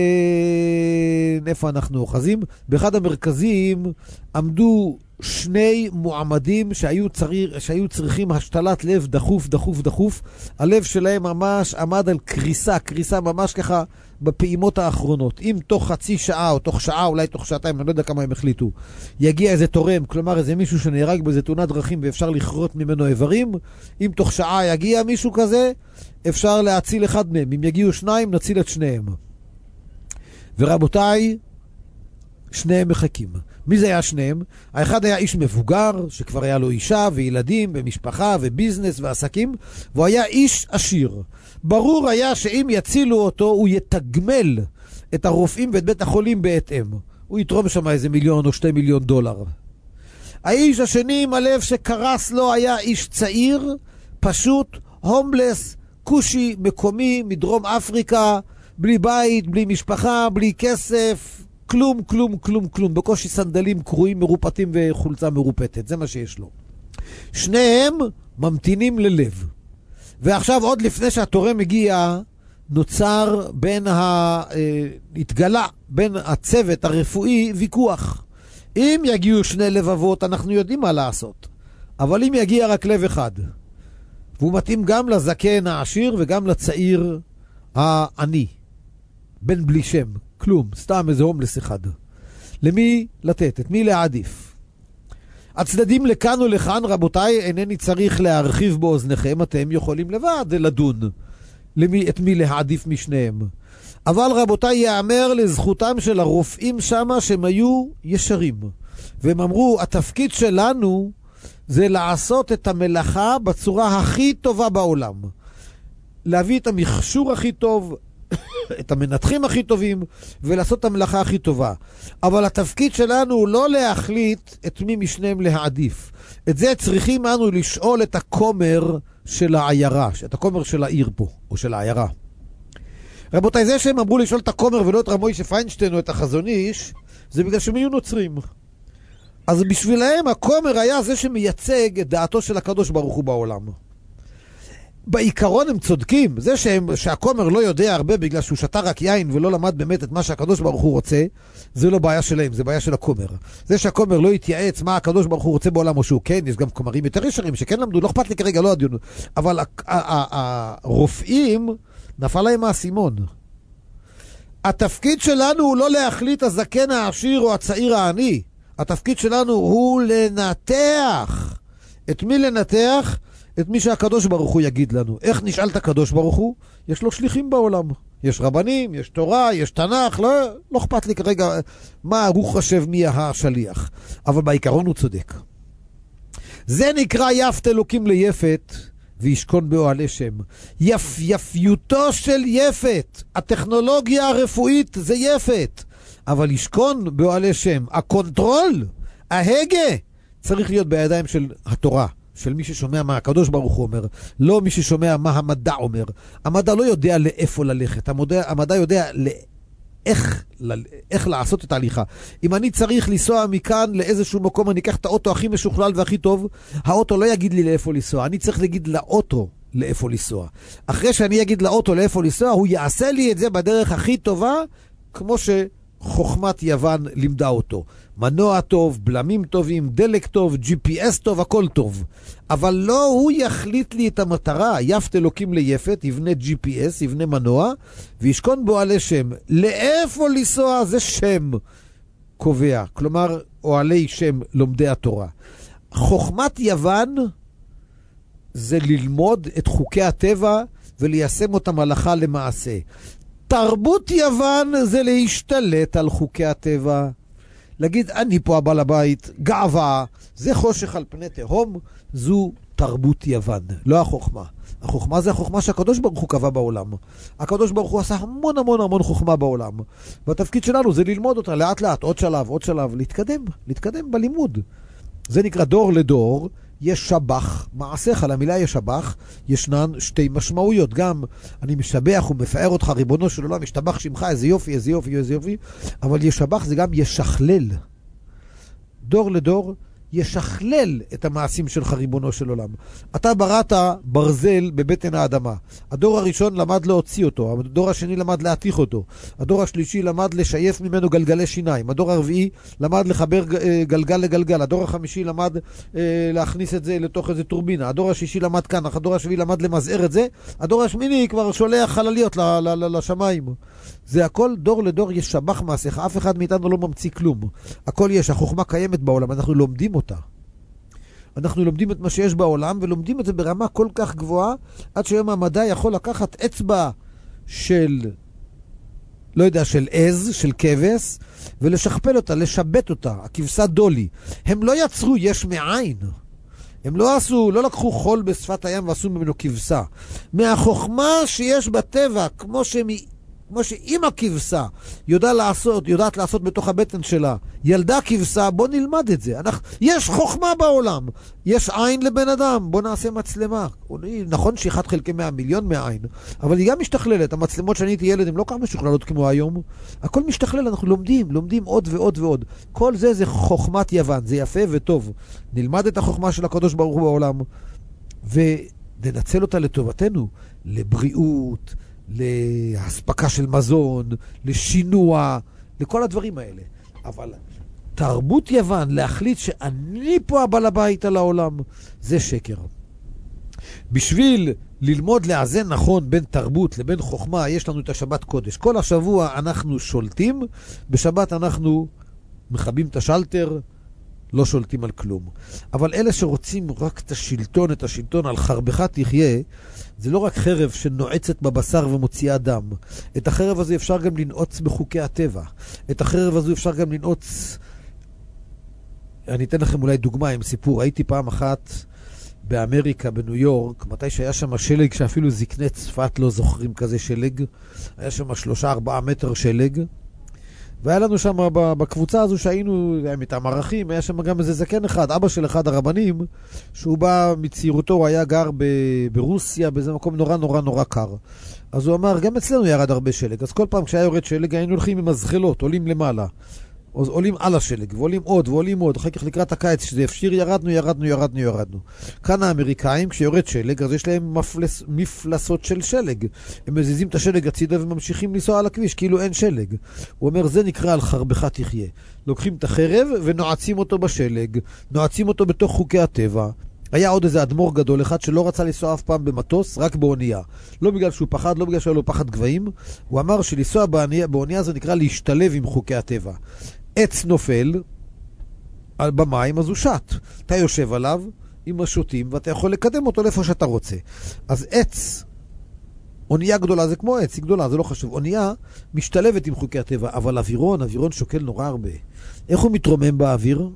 איפה אנחנו אוחזים? באחד המרכזים עמדו שני מועמדים שהיו, צריך, שהיו צריכים השתלת לב דחוף, דחוף, דחוף. הלב שלהם ממש עמד על קריסה, קריסה ממש ככה בפעימות האחרונות. אם תוך חצי שעה או תוך שעה, אולי תוך שעתיים, אני לא יודע כמה הם החליטו, יגיע איזה תורם, כלומר איזה מישהו שנהרג באיזה תאונת דרכים ואפשר לכרות ממנו איברים, אם תוך שעה יגיע מישהו כזה, אפשר להציל אחד מהם. אם יגיעו שניים, נציל את שניהם. ורבותיי, שניהם מחכים. מי זה היה שניהם? האחד היה איש מבוגר, שכבר היה לו אישה וילדים ומשפחה וביזנס ועסקים, והוא היה איש עשיר. ברור היה שאם יצילו אותו, הוא יתגמל את הרופאים ואת בית החולים בהתאם. הוא יתרום שם איזה מיליון או שתי מיליון דולר. האיש השני עם הלב שקרס לו היה איש צעיר, פשוט, הומלס, קושי, מקומי, מדרום אפריקה, בלי בית, בלי משפחה, בלי כסף, כלום, כלום, כלום, כלום. בקושי סנדלים קרועים, מרופטים וחולצה מרופטת. זה מה שיש לו. שניהם ממתינים ללב. ועכשיו עוד לפני שהתורם מגיע, נוצר בין ה... התגלה בין הצוות הרפואי ויכוח. אם יגיעו שני לבבות, אנחנו יודעים מה לעשות. אבל אם יגיע רק לב אחד, והוא מתאים גם לזקן העשיר וגם לצעיר העני, בן בלי שם, כלום, סתם איזה הומלס אחד. למי לתת? את מי להעדיף? הצדדים לכאן ולכאן, רבותיי, אינני צריך להרחיב באוזניכם, אתם יכולים לבד לדון למי, את מי להעדיף משניהם. אבל רבותיי, יאמר לזכותם של הרופאים שמה שהם היו ישרים. והם אמרו, התפקיד שלנו זה לעשות את המלאכה בצורה הכי טובה בעולם. להביא את המכשור הכי טוב, את המנתחים הכי טובים, ולעשות את המלאכה הכי טובה. אבל התפקיד שלנו הוא לא להחליט את מי משניהם להעדיף. את זה צריכים אנו לשאול את הכומר של העיירה, את הכומר של העיר פה, או של העיירה. רבותיי, זה שהם אמרו לשאול את הכומר ולא את רמוישה פיינשטיין או את החזון איש, זה בגלל שהם היו נוצרים. אז בשבילהם הכומר היה זה שמייצג את דעתו של הקדוש ברוך הוא בעולם. בעיקרון הם צודקים. זה שהם, שהכומר לא יודע הרבה בגלל שהוא שתה רק יין ולא למד באמת את מה שהקדוש ברוך הוא רוצה, זה לא בעיה שלהם, זה בעיה של הכומר. זה שהכומר לא יתייעץ מה הקדוש ברוך הוא רוצה בעולם או שהוא כן, יש גם כומרים יותר ישרים שכן למדו, לא אכפת לי כרגע, לא הדיון. אבל הרופאים, נפל להם האסימון. התפקיד שלנו הוא לא להחליט הזקן העשיר או הצעיר העני. התפקיד שלנו הוא לנתח. את מי לנתח? את מי שהקדוש ברוך הוא יגיד לנו. איך נשאל את הקדוש ברוך הוא? יש לו שליחים בעולם. יש רבנים, יש תורה, יש תנ"ך, לא, לא אכפת לי כרגע מה הוא חושב מי השליח. אבל בעיקרון הוא צודק. זה נקרא יפת אלוקים ליפת וישכון באוהלי שם. יפ, יפיותו של יפת. הטכנולוגיה הרפואית זה יפת. אבל ישכון באוהלי שם. הקונטרול, ההגה, צריך להיות בידיים של התורה. של מי ששומע מה הקדוש ברוך הוא אומר, לא מי ששומע מה המדע אומר. המדע לא יודע לאיפה ללכת, המדע, המדע יודע לאיך, איך לעשות את ההליכה. אם אני צריך לנסוע מכאן לאיזשהו מקום, אני אקח את האוטו הכי משוכלל והכי טוב, האוטו לא יגיד לי לאיפה לנסוע, אני צריך להגיד לאוטו לאיפה לנסוע. אחרי שאני אגיד לאוטו לאיפה לנסוע, הוא יעשה לי את זה בדרך הכי טובה, כמו ש... חוכמת יוון לימדה אותו. מנוע טוב, בלמים טובים, דלק טוב, ג'י פי אס טוב, הכל טוב. אבל לא הוא יחליט לי את המטרה. יפת אלוקים ליפת, יבנה ג'י פי אס, יבנה מנוע, וישכון באוהלי שם. לאיפה לנסוע זה שם קובע. כלומר, אוהלי שם לומדי התורה. חוכמת יוון זה ללמוד את חוקי הטבע וליישם אותם הלכה למעשה. תרבות יוון זה להשתלט על חוקי הטבע. להגיד, אני פה הבעל הבית, גאווה, זה חושך על פני תהום, זו תרבות יוון, לא החוכמה. החוכמה זה החוכמה שהקדוש ברוך הוא קבע בעולם. הקדוש ברוך הוא עשה המון המון המון חוכמה בעולם. והתפקיד שלנו זה ללמוד אותה לאט לאט, עוד שלב, עוד שלב, להתקדם, להתקדם בלימוד. זה נקרא דור לדור. יש שבח, מעשיך, למילה יש שבח, ישנן שתי משמעויות. גם אני משבח ומפאר אותך, ריבונו של עולם, משתבח שמך, איזה יופי, איזה יופי, איזה יופי. אבל יש שבח זה גם ישכלל. דור לדור ישכלל את המעשים שלך, ריבונו של עולם. אתה בראת ברזל בבטן האדמה. הדור הראשון למד להוציא אותו, הדור השני למד להתיך אותו, הדור השלישי למד לשייף ממנו גלגלי שיניים, הדור הרביעי למד לחבר גלגל לגלגל, הדור החמישי למד אה, להכניס את זה לתוך איזה טורבינה, הדור השישי למד כאן, הדור השביעי למד למזער את זה, הדור השמיני כבר שולח חלליות ל- ל- ל- לשמיים. זה הכל דור לדור יש שבח מעשיך, אף אחד מאיתנו לא ממציא כלום. הכל יש, החוכמה קיימת בעולם, אנחנו לומדים אותה. אנחנו לומדים את מה שיש בעולם, ולומדים את זה ברמה כל כך גבוהה, עד שהיום המדע יכול לקחת אצבע של, לא יודע, של עז, של כבש, ולשכפל אותה, לשבת אותה, הכבשה דולי. הם לא יצרו יש מאין. הם לא עשו, לא לקחו חול בשפת הים ועשו ממנו כבשה. מהחוכמה שיש בטבע, כמו שהם... כמו שאמא כבשה יודע לעשות, יודעת לעשות בתוך הבטן שלה, ילדה כבשה, בוא נלמד את זה. אנחנו, יש חוכמה בעולם, יש עין לבן אדם, בוא נעשה מצלמה. נכון שאחד חלקי מאה מיליון מהעין, אבל היא גם משתכללת. המצלמות שאני הייתי ילד הן לא כמה משוכללות כמו היום. הכל משתכלל, אנחנו לומדים, לומדים עוד ועוד ועוד. כל זה זה חוכמת יוון, זה יפה וטוב. נלמד את החוכמה של הקדוש ברוך הוא בעולם, וננצל אותה לטובתנו, לבריאות, להספקה של מזון, לשינוע, לכל הדברים האלה. אבל תרבות יוון להחליט שאני פה הבעל הבית על העולם, זה שקר. בשביל ללמוד לאזן נכון בין תרבות לבין חוכמה, יש לנו את השבת קודש. כל השבוע אנחנו שולטים, בשבת אנחנו מכבים את השלטר, לא שולטים על כלום. אבל אלה שרוצים רק את השלטון, את השלטון על חרבך תחיה, זה לא רק חרב שנועצת בבשר ומוציאה דם. את החרב הזו אפשר גם לנעוץ בחוקי הטבע. את החרב הזו אפשר גם לנעוץ... אני אתן לכם אולי דוגמה עם סיפור. הייתי פעם אחת באמריקה, בניו יורק, מתי שהיה שם שלג שאפילו זקני צפת לא זוכרים כזה שלג. היה שם שלושה ארבעה מטר שלג. והיה לנו שם בקבוצה הזו שהיינו מטעם ערכים, היה שם גם איזה זקן אחד, אבא של אחד הרבנים, שהוא בא מצעירותו, הוא היה גר ב- ברוסיה, באיזה מקום נורא נורא נורא קר. אז הוא אמר, גם אצלנו ירד הרבה שלג, אז כל פעם כשהיה יורד שלג, היינו הולכים עם הזחלות, עולים למעלה. אז עולים על השלג, ועולים עוד, ועולים עוד, אחר כך לקראת הקיץ, שזה אפשיר, ירדנו, ירדנו, ירדנו, ירדנו. כאן האמריקאים, כשיורד שלג, אז יש להם מפלס, מפלסות של שלג. הם מזיזים את השלג הצידה וממשיכים לנסוע על הכביש, כאילו אין שלג. הוא אומר, זה נקרא על חרבך תחיה. לוקחים את החרב ונועצים אותו בשלג, נועצים אותו בתוך חוקי הטבע. היה עוד איזה אדמו"ר גדול אחד שלא רצה לנסוע אף פעם במטוס, רק באונייה. לא בגלל שהוא פחד, לא בגלל שהיה לו פחד גבהים. הוא אמר שלנסוע באונייה, באונייה זה נקרא להשתלב עם חוקי הטבע. עץ נופל במים, אז הוא שט. אתה יושב עליו עם השוטים, ואתה יכול לקדם אותו לאיפה שאתה רוצה. אז עץ, אונייה גדולה זה כמו עץ, היא גדולה, זה לא חשוב. אונייה משתלבת עם חוקי הטבע, אבל אווירון, אווירון שוקל נורא הרבה. איך הוא מתרומם באוויר?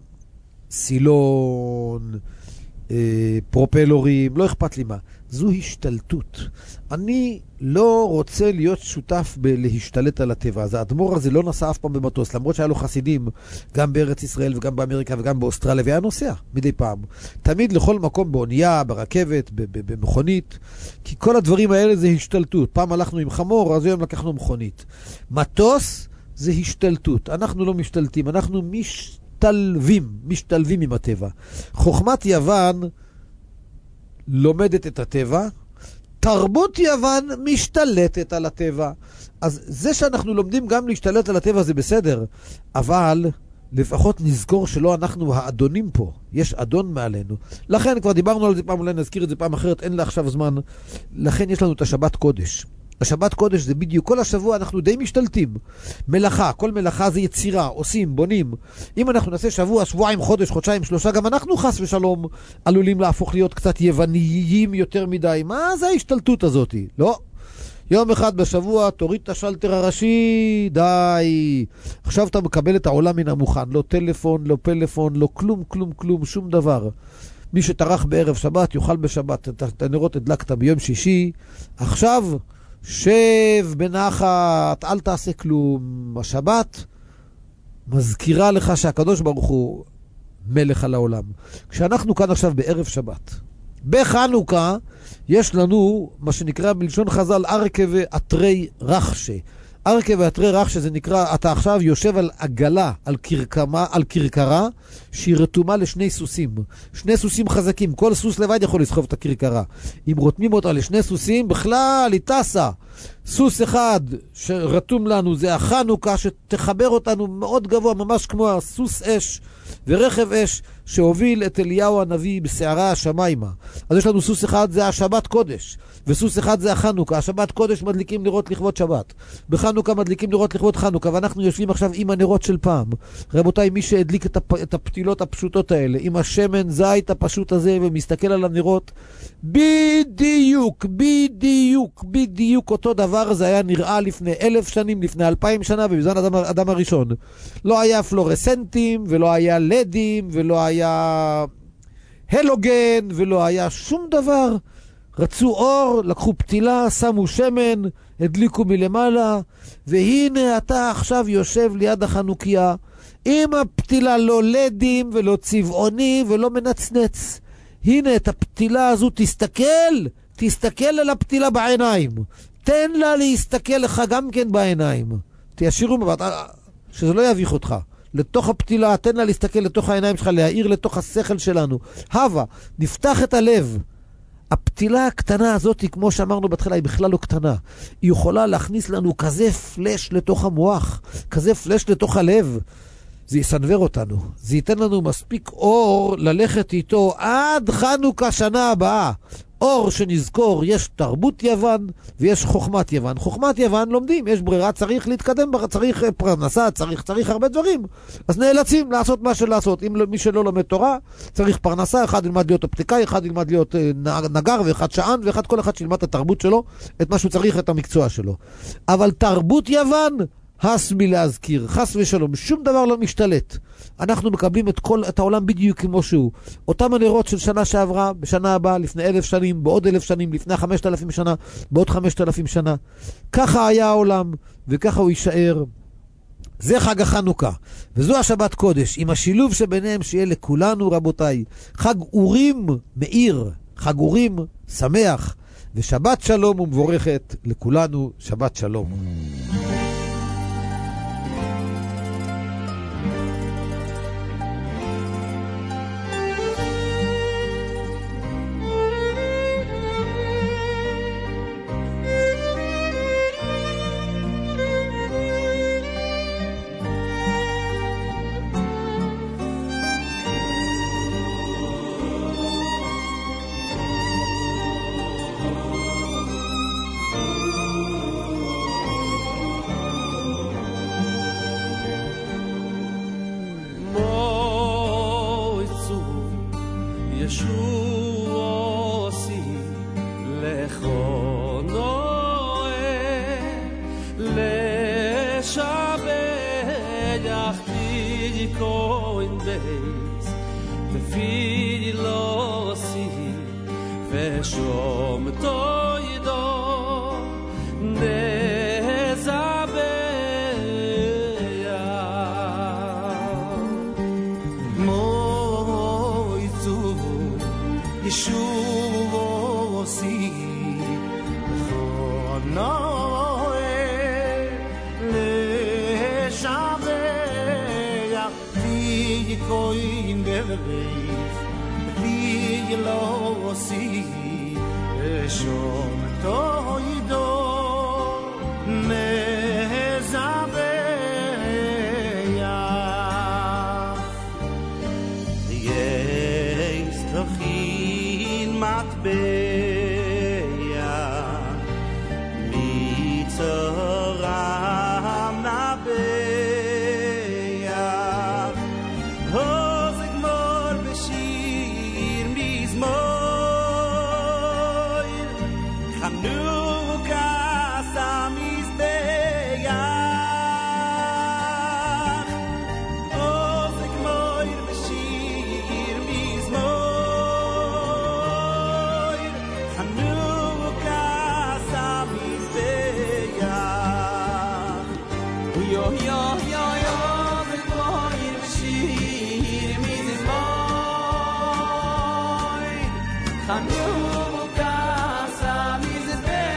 סילון, אה, פרופלורים, לא אכפת לי מה. זו השתלטות. אני לא רוצה להיות שותף בלהשתלט על הטבע. אז האדמו"ר הזה לא נסע אף פעם במטוס, למרות שהיה לו חסידים גם בארץ ישראל וגם באמריקה וגם באוסטרליה, והיה נוסע מדי פעם. תמיד לכל מקום באונייה, ברכבת, במכונית, כי כל הדברים האלה זה השתלטות. פעם הלכנו עם חמור, אז היום לקחנו מכונית. מטוס זה השתלטות. אנחנו לא משתלטים, אנחנו משתלבים, משתלבים עם הטבע. חוכמת יוון לומדת את הטבע, תרבות יוון משתלטת על הטבע. אז זה שאנחנו לומדים גם להשתלט על הטבע זה בסדר, אבל לפחות נזכור שלא אנחנו האדונים פה. יש אדון מעלינו. לכן כבר דיברנו על זה פעם, אולי נזכיר את זה פעם אחרת, אין לה עכשיו זמן. לכן יש לנו את השבת קודש. השבת קודש זה בדיוק, כל השבוע אנחנו די משתלטים. מלאכה, כל מלאכה זה יצירה, עושים, בונים. אם אנחנו נעשה שבוע, שבועיים, חודש, חודשיים, שלושה, גם אנחנו חס ושלום עלולים להפוך להיות קצת יווניים יותר מדי. מה זה ההשתלטות הזאת? לא. יום אחד בשבוע תוריד את השלטר הראשי, די. עכשיו אתה מקבל את העולם מן המוכן. לא טלפון, לא פלאפון, לא כלום, כלום, כלום, שום דבר. מי שטרח בערב שבת יאכל בשבת. את הנרות הדלקת ביום שישי. עכשיו שב בנחת, אל תעשה כלום. השבת מזכירה לך שהקדוש ברוך הוא מלך על העולם. כשאנחנו כאן עכשיו בערב שבת, בחנוכה יש לנו מה שנקרא בלשון חז"ל ארכה ואתרי רחשה. ארכה ואתרי רחשה זה נקרא, אתה עכשיו יושב על עגלה, על קרקמה, על קרקרה שהיא רתומה לשני סוסים. שני סוסים חזקים, כל סוס לבד יכול לסחוב את הקרקרה. אם רותמים אותה לשני סוסים, בכלל היא טסה. סוס אחד שרתום לנו זה החנוכה שתחבר אותנו מאוד גבוה, ממש כמו הסוס אש ורכב אש שהוביל את אליהו הנביא בסערה השמיימה. אז יש לנו סוס אחד, זה השבת קודש, וסוס אחד זה החנוכה. השבת קודש מדליקים נרות לכבוד שבת, בחנוכה מדליקים נרות לכבוד חנוכה, ואנחנו יושבים עכשיו עם הנרות של פעם. רבותיי, מי שהדליק את, הפ... את הפתילות הפשוטות האלה עם השמן זית הפשוט הזה ומסתכל על הנרות, בדיוק בדיוק בדיוק אותו דבר זה היה נראה לפני אלף שנים, לפני אלפיים שנה, ובזמן אדם, אדם הראשון. לא היה פלורסנטים ולא היה לדים ולא היה הלוגן ולא היה שום דבר. רצו אור, לקחו פתילה, שמו שמן, הדליקו מלמעלה, והנה אתה עכשיו יושב ליד החנוכיה עם הפתילה, לא לדים ולא צבעוני ולא מנצנץ. הנה את הפתילה הזו, תסתכל, תסתכל על הפתילה בעיניים, תן לה להסתכל לך גם כן בעיניים, תיישירו מבט, שזה לא יביך אותך לתוך הפתילה, תן לה להסתכל לתוך העיניים שלך, להעיר לתוך השכל שלנו. הווה, נפתח את הלב. הפתילה הקטנה הזאת, כמו שאמרנו בהתחלה, היא בכלל לא קטנה. היא יכולה להכניס לנו כזה פלש לתוך המוח, כזה פלש לתוך הלב. זה יסנבר אותנו. זה ייתן לנו מספיק אור ללכת איתו עד חנוכה שנה הבאה. אור שנזכור, יש תרבות יוון ויש חוכמת יוון. חוכמת יוון לומדים, יש ברירה, צריך להתקדם, צריך פרנסה, צריך, צריך הרבה דברים. אז נאלצים לעשות מה שלעשות. אם מי שלא לומד תורה, צריך פרנסה, אחד ילמד להיות אופטיקאי, אחד ילמד להיות נגר, ואחד שען, ואחד כל אחד שילמד את התרבות שלו, את מה שהוא צריך, את המקצוע שלו. אבל תרבות יוון, הס מלהזכיר, חס ושלום, שום דבר לא משתלט. אנחנו מקבלים את כל, את העולם בדיוק כמו שהוא. אותם הנרות של שנה שעברה, בשנה הבאה, לפני אלף שנים, בעוד אלף שנים, לפני חמשת אלפים שנה, בעוד חמשת אלפים שנה. ככה היה העולם, וככה הוא יישאר. זה חג החנוכה, וזו השבת קודש, עם השילוב שביניהם שיהיה לכולנו, רבותיי. חג אורים מאיר, חג אורים שמח, ושבת שלום ומבורכת לכולנו, שבת שלום. Chanukah, Samizbeach.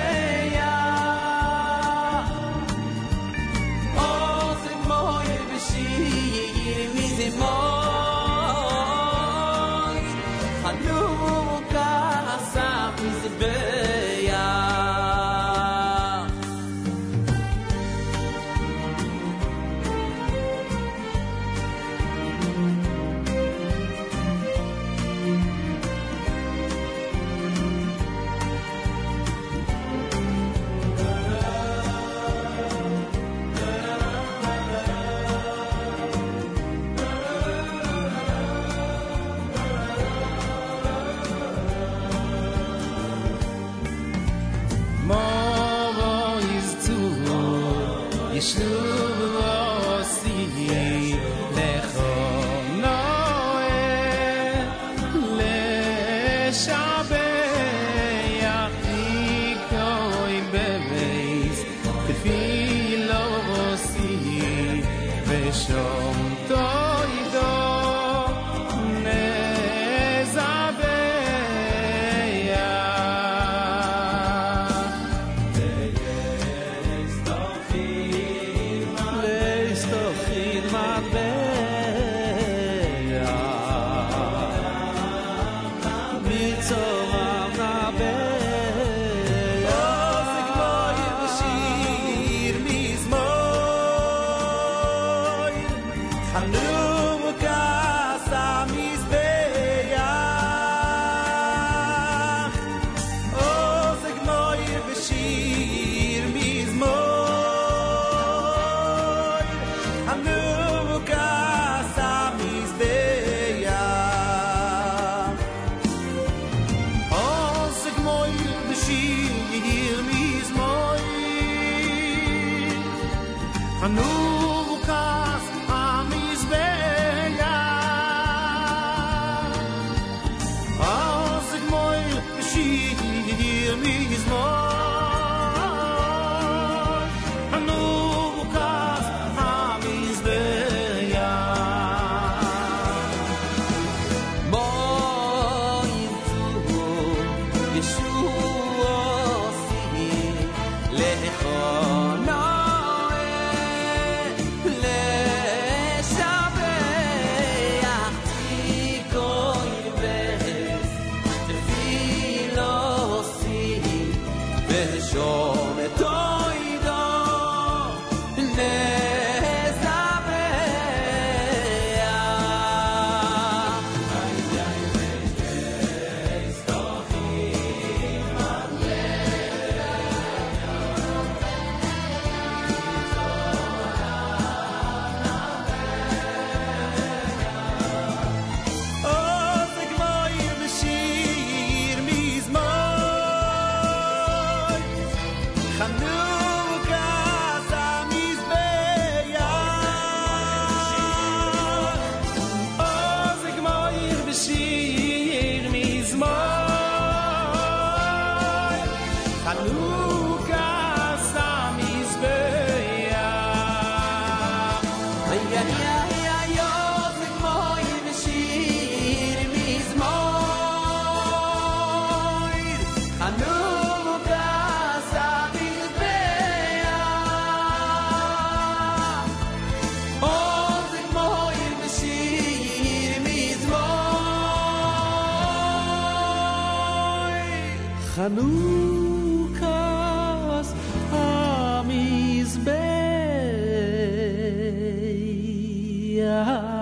בשיר מזמור חנוכת המזבח אז גמור בשיר מזמור חנוכת המזבח